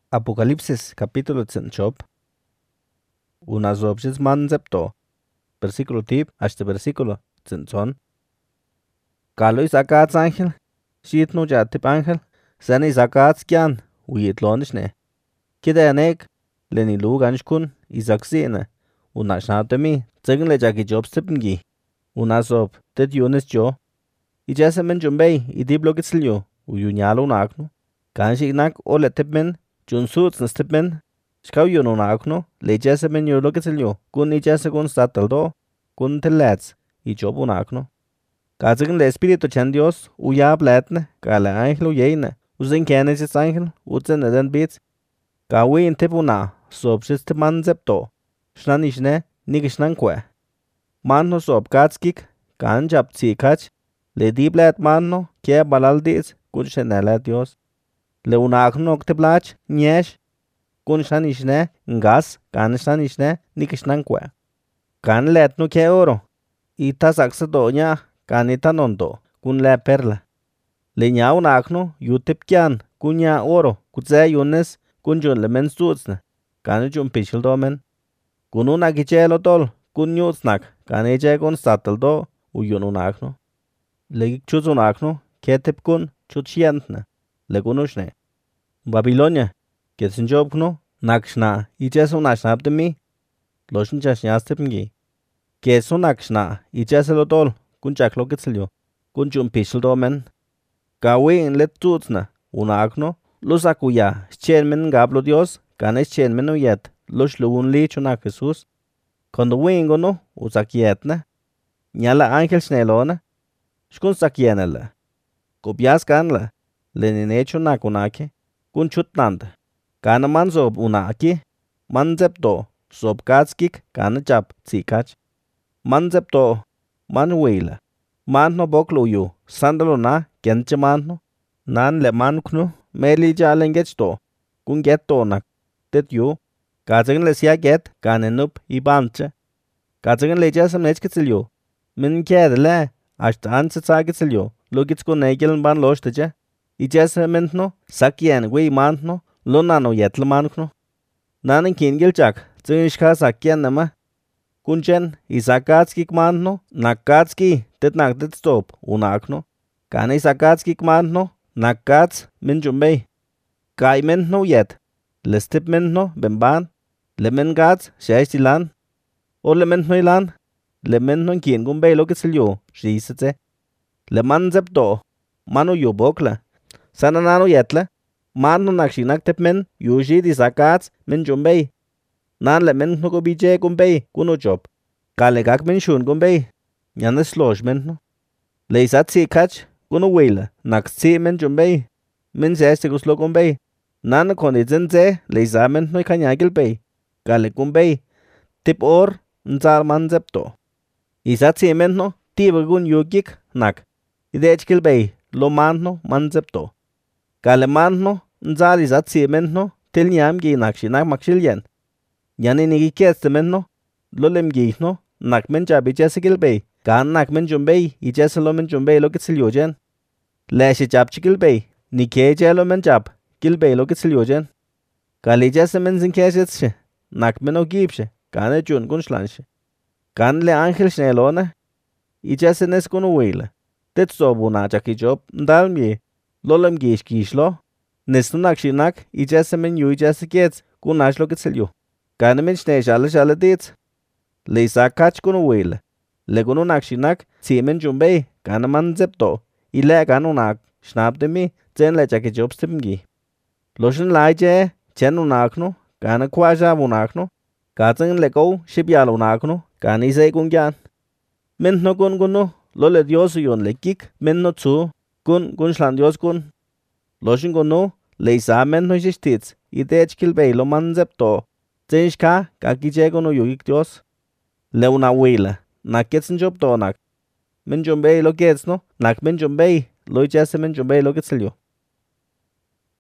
Apocalipsis capítulo tsinchop. Una zobshis man zepto. Versículo tip hasta versículo tsinson. Kalo isakats ángel. Shit no jatip ángel. Sen isakats kyan. Uyit lonishne. Kida anek. Leni luganshkun isaksine. Una shnatemi. Tsegnle jaki jobstipngi. Una zob. Tet yunis jo. Ijasa men jumbay. Idiblo kitsilyo. Uyunyalo nakno. Kanshi inak ole tipmen. Jun suits nstipmen. Shkaw yun nakno. Lejasa men yulo kitsilyo. Kun ijasa kun sataldo. Kun telats. Ijobu nakno. Kazigin le espíritu chan Dios. Uyab latne. Kala ángel uyeyne. Uzin kenesis ángel. Uzin eden bits. Kawin tipuna. Sobshis timan zepto. Shnan ishne. Nigishnan kwe. Manno sob katskik. Kan jab tsikach. Le diblat manno. Kia balaldis. Kun shenela Dios. Le unakno okteblach. Nyesh. Kun shan ishne. Ngas. Kan shan ishne. Nigishnan kwe. Kan letno kia oro. Ita saksa doña. Kan ita nondo. Kun le perla. Le nya unakno. Yutip kyan. Kun nya oro. Kutze yunes. Kun jun le men suutsne. Kan jun pishil do men. Kun unak ichelo tol. Kun nyutsnak. Kan eche kun sataldo. Uyun unakno. Le chuz unakno. Ketip kun chutshientne. Le kun ushne. Babilonia. Ketsinjobkno. Nakshna. Iches unashnabdemi. Loshin chashnastipngi. Kesunakshna. Icheselo tol. Kun chaklo kitsilyo. Kun jun pishil do men. Kawin let tutsna. Unakno. Lusakuya. Schen men gablo Dios. Kan schen men uyet. Lush luun li chunak Jesus. Kondo wingo no. Usakietna. Nyala ángel shnelona. Shkun sakienela. Kopias kanla. Lenine chunak unake. Kun chutnanda. Kana man zob unaki. Man zepto. Zob katskik. Kana jab tsikach. Man zepto. Man wila. Man no boklo yu. Sandalo na. Kenche man no. Nan le man kno. Meli jalengech to. Kun get to nak. Tet yu. Kazagin le siya get. Kanenup ibanche. Kazagin le jasam nechkitsilyo. Min kedele. Ashta ansatsaagitsilyo. Lugitsko negelen ban loshtaja. Ijasa no. Sakyen we man no. Lunano yetl man kno. Nanin kingil chak. Tsinishka sakyen nama. Kunchen isakatskik man no. Nakatski. Tet nak tet stop. Unakno. Kan isakatskik man no. Nakats min jumbay. Kai men no yet. Le stip men no bemban. Le men gats shaystilan. O le men no ilan. Le men no kien gumbay lo kitsilyo. Shisetse. Le man zepto. Mano yu bokla. Sananano yetle. Man no nakshinak tep men. Yushid isakats min jumbay. Nan le men no gobije gumbay. Kuno job. Kale gak men shun gumbay. Nyanes losh men no. Le isatsi kach. Kuno wela. Nakstsi men jumbay. Min zeste guslo gumbay. Nana kondi zinze. Le isamen no ikanyagil bay. Kale gumbay. Tip or. Nzar man zepto. Isatsi men no. Tiba gun yugik. Nak. Idechkil bay. Lo man no man zepto. Kale man no. Nzar isatsi men no. Til nyam gi nakshinak makshilyen. Yani nigi keste men no. Lolem gi no. Nak men jabi jesikil bay. Kan nak men jumbay. Ijeselo men jumbay lo kitsilyo jen. Leshi jab chikil bay. Nike jelo men jab. Gil bay lo kitsilyo jen. Kali jese men zinkeshetshe. Nak men o gibshe. Kan jun kun shlanshe. Kan le ángel shnelona. Ijese nes kun uwele. Tet sobu na jaki job. Ndalmye. Lolem gish gishlo. Nesnu nakshinak. Ijese men yu ijese gets. Kun nashlo kitsilyo. Kan men shne shale dits. Le isakach kun uwele. Le kun nakshinak. Si men jumbay. Kan man zepto. Ile kan unak. Shnabdemi. Zen le jaki job stipngi. Loshin laije. Chen unakno. Kan kwaja unakno. Kazin le go. Shibyal unakno. Kan isay kun gyan. Men no kun no. Lole Dios yon le kik. Men no tsu. Kun shlan Dios kun. Loshin no. Le isa men no ishtits. Idech kilbay lo man zepto. Zenshka. Kakije no yugik Dios. Le una wila. Nak ketsin job to nak. Men jumbay lo gets no. Nak men jumbay. Lo ijase men jumbay lo getsilyo.